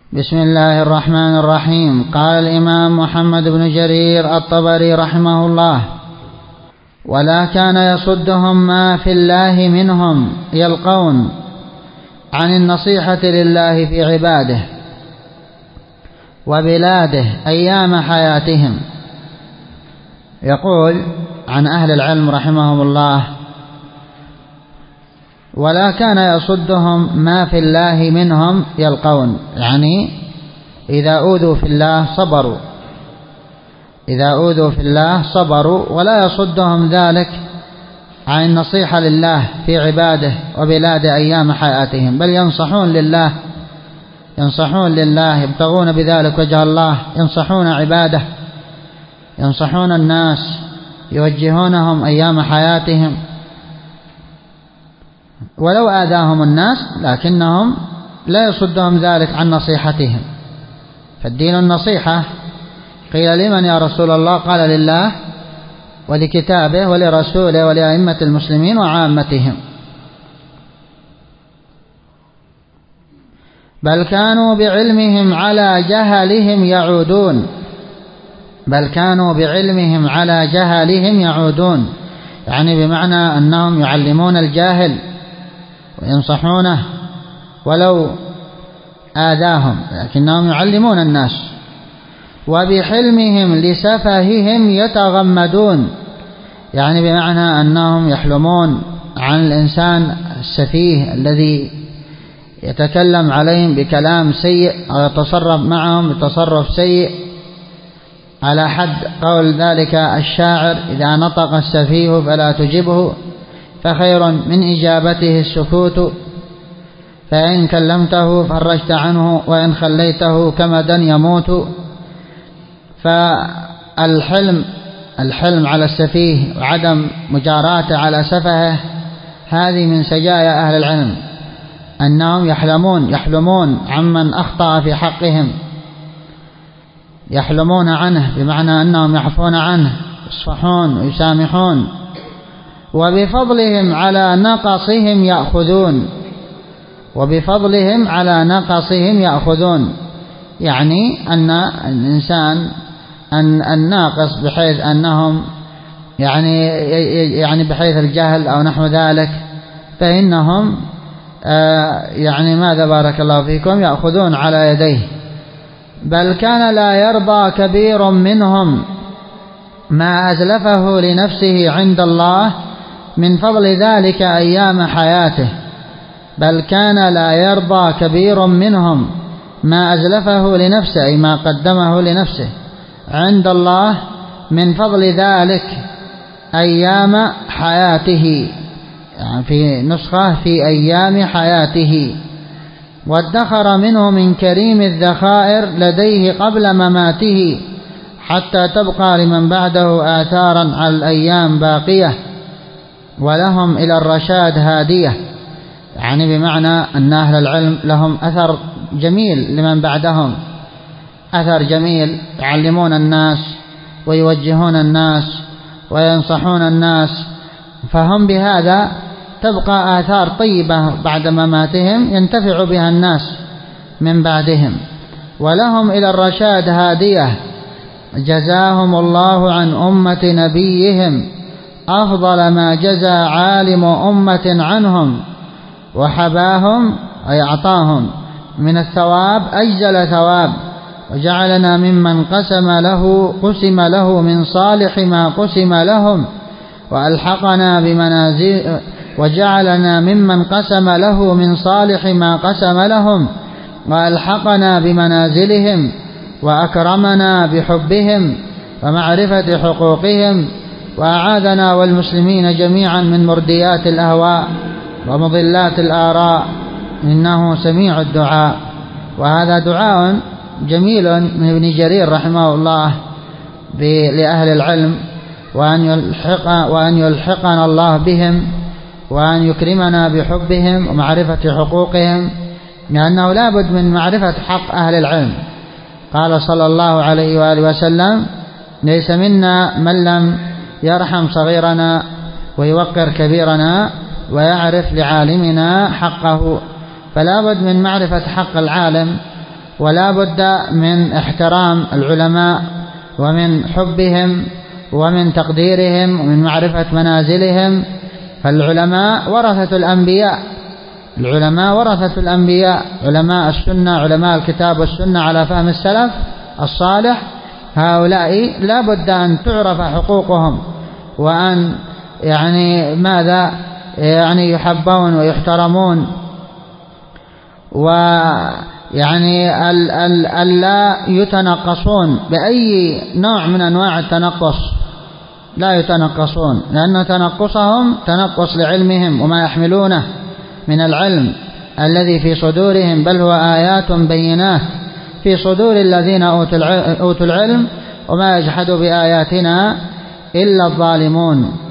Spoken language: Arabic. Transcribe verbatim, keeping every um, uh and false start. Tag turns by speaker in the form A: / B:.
A: بسم الله الرحمن الرحيم. قال الإمام محمد بن جرير الطبري رحمه الله: ولا كان يصدهم ما في الله منهم يلقون عن النصيحة لله في عباده وبلاده أيام حياتهم. يقول عن أهل العلم رحمهم الله: ولا كان يصدهم ما في الله منهم يلقون، يعني إذا أوذوا في الله صبروا، إذا أوذوا في الله صبروا، ولا يصدهم ذلك عن النصيحة لله في عباده وبلاد أيام حياتهم، بل ينصحون لله، ينصحون لله، يبتغون بذلك وجه الله، ينصحون عباده، ينصحون الناس، يوجهونهم أيام حياتهم، ولو آذاهم الناس لكنهم لا يصدهم ذلك عن نصيحتهم. فالدين النصيحة. قيل: لمن يا رسول الله؟ قال: لله ولكتابه ولرسوله ولأئمة المسلمين وعامتهم. بل كانوا بعلمهم على جهلهم يعودون، بل كانوا بعلمهم على جهلهم يعودون، يعني بمعنى أنهم يعلمون الجاهل وينصحونه ولو آذاهم، لكنهم يعلمون الناس. وبحلمهم لسفههم يتغمدون، يعني بمعنى أنهم يحلمون عن الإنسان السفيه الذي يتكلم عليهم بكلام سيء أو يتصرف معهم بتصرف سيء، على حد قول ذلك الشاعر: إذا نطق السفيه فلا تجبه، فخير من إجابته السكوت، فإن كلمته فرجت عنه، وإن خليته كمدا يموت. فالحلم الحلم على السفيه وعدم مجاراته على سفهه، هذه من سجايا أهل العلم، أنهم يحلمون يحلمون عمن أخطأ في حقهم، يحلمون عنه بمعنى أنهم يعفون عنه، يصفحون ويسامحون. وبفضلهم على نقصهم يأخذون، وبفضلهم على نقصهم يأخذون، يعني أن الإنسان أن الناقص بحيث أنهم يعني يعني بحيث الجهل أو نحو ذلك، فإنهم يعني ماذا بارك الله فيكم يأخذون على يديه. بل كان لا يرضى كبير منهم ما أزلفه لنفسه عند الله من فضل ذلك أيام حياته، بل كان لا يرضى كبير منهم ما أزلفه لنفسه، أي ما قدمه لنفسه عند الله من فضل ذلك أيام حياته، يعني في نسخة في أيام حياته. وادخر منه من كريم الذخائر لديه قبل مماته، حتى تبقى لمن بعده آثارا على الأيام باقية، ولهم إلى الرشاد هادية، يعني بمعنى أن أهل العلم لهم أثر جميل لمن بعدهم، أثر جميل، يعلمون الناس ويوجهون الناس وينصحون الناس، فهم بهذا تبقى آثار طيبة بعد مماتهم ينتفع بها الناس من بعدهم. ولهم إلى الرشاد هادية، جزاهم الله عن أمة نبيهم أفضل ما جزى عالم أمة عنهم، وحباهم أي أعطاهم من الثواب أجزل ثواب، وجعلنا ممن قسم له قسم له من صالح ما قسم لهم، وألحقنا بمنازل وجعلنا ممن قسم له من صالح ما قسم لهم، وألحقنا بمنازلهم، وأكرمنا بحبهم ومعرفة حقوقهم، وأعاذنا والمسلمين جميعا من مرديات الأهواء ومضلات الآراء، إنه سميع الدعاء. وهذا دعاء جميل من ابن جرير رحمه الله لأهل العلم، وأن يلحق وأن يلحقنا الله بهم، وأن يكرمنا بحبهم ومعرفة حقوقهم، لأنه لا بد من معرفة حق أهل العلم. قال صلى الله عليه وآله وسلم: ليس منا من لم يرحم صغيرنا ويوقر كبيرنا ويعرف لعالمنا حقه. فلا بد من معرفة حق العالم ولا بد من احترام العلماء ومن حبهم ومن تقديرهم ومن معرفة منازلهم. فالعلماء ورثة الأنبياء، العلماء ورثة الأنبياء، علماء السنة، علماء الكتاب والسنة على فهم السلف الصالح، هؤلاء لا بد أن تعرف حقوقهم، وأن يعني ماذا يعني يحبون ويحترمون، ويعني ألا يتنقصون بأي نوع من أنواع التنقص، لا يتنقصون، لأن تنقصهم تنقص لعلمهم وما يحملونه من العلم الذي في صدورهم، بل هو آيات بينات في صدور الذين أوتوا العلم، وما يجحد بآياتنا إلا الظالمون.